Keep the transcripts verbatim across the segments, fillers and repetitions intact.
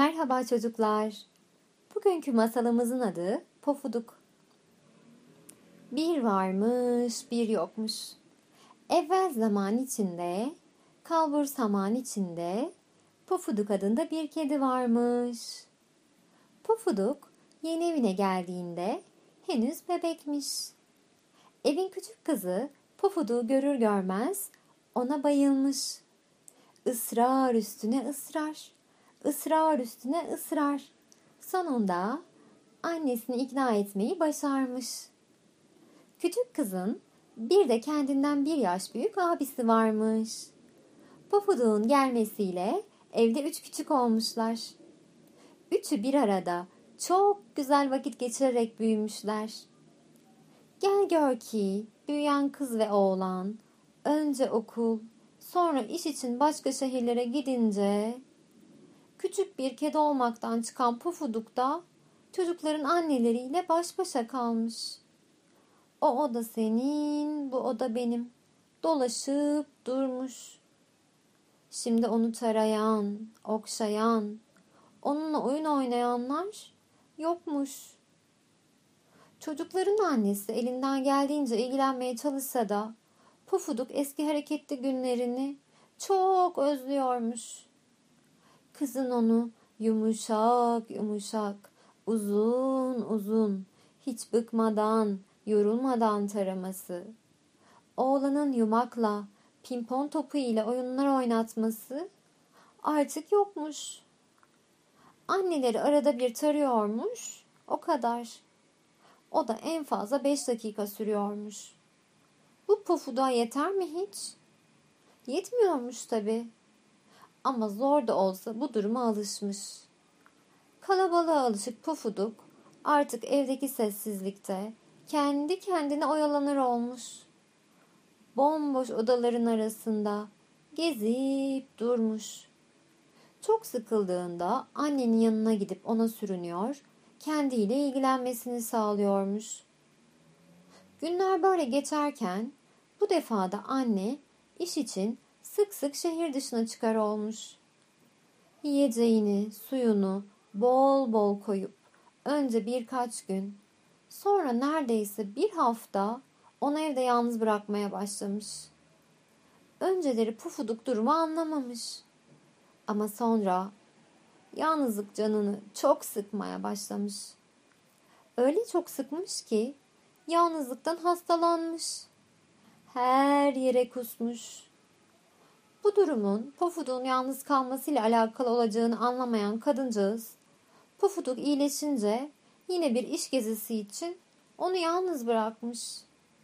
Merhaba çocuklar. Bugünkü masalımızın adı Pofuduk. Bir varmış, bir yokmuş. Evvel zaman içinde, kalbur saman içinde Pofuduk adında bir kedi varmış. Pofuduk yeni evine geldiğinde henüz bebekmiş. Evin küçük kızı Pofuduk'u görür görmez ona bayılmış. Israr üstüne ısrar, ısrar üstüne ısrar. Sonunda annesini ikna etmeyi başarmış. Küçük kızın bir de kendinden bir yaş büyük abisi varmış. Pofuduk'un gelmesiyle evde üç küçük olmuşlar. Üçü bir arada çok güzel vakit geçirerek büyümüşler. Gel gör ki büyüyen kız ve oğlan önce okul, sonra iş için başka şehirlere gidince küçük bir kedi olmaktan çıkan Pofuduk da çocukların anneleriyle baş başa kalmış. O oda senin, bu oda benim. Dolaşıp durmuş. Şimdi onu tarayan, okşayan, onunla oyun oynayanlar yokmuş. Çocukların annesi elinden geldiğince ilgilenmeye çalışsa da Pofuduk eski hareketli günlerini çok özlüyormuş. Kızın onu yumuşak yumuşak, uzun uzun, hiç bıkmadan, yorulmadan taraması, oğlanın yumakla, pimpon topu ile oyunlar oynatması artık yokmuş. Anneleri arada bir tarıyormuş, o kadar. O da en fazla beş dakika sürüyormuş. Bu Pofuduk'a yeter mi hiç? Yetmiyormuş tabii. Ama zor da olsa bu duruma alışmış. Kalabalığa alışık Pofuduk artık evdeki sessizlikte kendi kendine oyalanır olmuş. Bomboş odaların arasında gezip durmuş. Çok sıkıldığında annenin yanına gidip ona sürünüyor, kendiyle ilgilenmesini sağlıyormuş. Günler böyle geçerken bu defa da anne iş için sık sık şehir dışına çıkar olmuş. Yiyeceğini, suyunu bol bol koyup önce birkaç gün, sonra neredeyse bir hafta onu evde yalnız bırakmaya başlamış. Önceleri Pufuduk durumu anlamamış. Ama sonra yalnızlık canını çok sıkmaya başlamış. Öyle çok sıkmış ki yalnızlıktan hastalanmış. Her yere kusmuş. Bu durumun Pofuduk'un yalnız kalmasıyla alakalı olacağını anlamayan kadıncağız, Pofuduk iyileşince yine bir iş gezisi için onu yalnız bırakmış.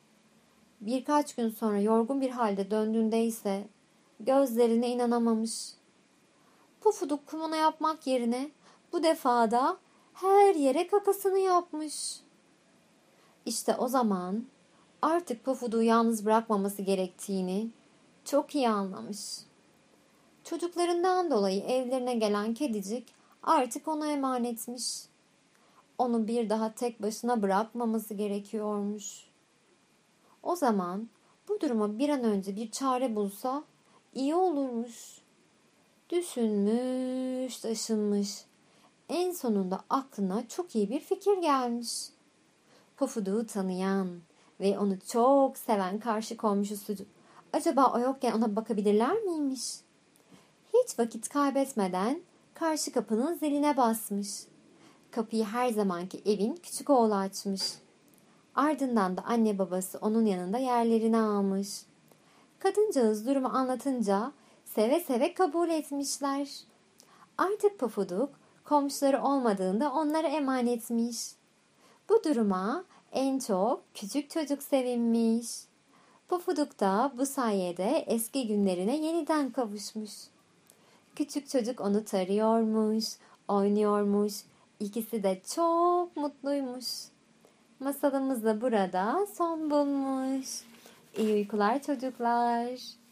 Birkaç gün sonra yorgun bir halde döndüğünde ise gözlerine inanamamış. Pofuduk kumuna yapmak yerine bu defada her yere kakasını yapmış. İşte o zaman artık Pofuduk'u yalnız bırakmaması gerektiğini çok iyi anlamış. Çocuklarından dolayı evlerine gelen kedicik artık ona emanetmiş. Onu bir daha tek başına bırakmaması gerekiyormuş. O zaman bu duruma bir an önce bir çare bulsa iyi olurmuş. Düşünmüş, taşınmış. En sonunda aklına çok iyi bir fikir gelmiş. Pofuduk'u tanıyan ve onu çok seven karşı komşusu acaba o yokken ona bakabilirler miymiş? Hiç vakit kaybetmeden karşı kapının ziline basmış. Kapıyı her zamanki evin küçük oğlu açmış. Ardından da anne babası onun yanında yerlerini almış. Kadıncağız durumu anlatınca seve seve kabul etmişler. Artık Pofuduk komşuları olmadığında onlara emanetmiş. Bu duruma en çok küçük çocuk sevinmiş. Pofuduk da bu sayede eski günlerine yeniden kavuşmuş. Küçük çocuk onu tarıyormuş, oynuyormuş. İkisi de çok mutluymuş. Masalımız da burada son bulmuş. İyi uykular çocuklar.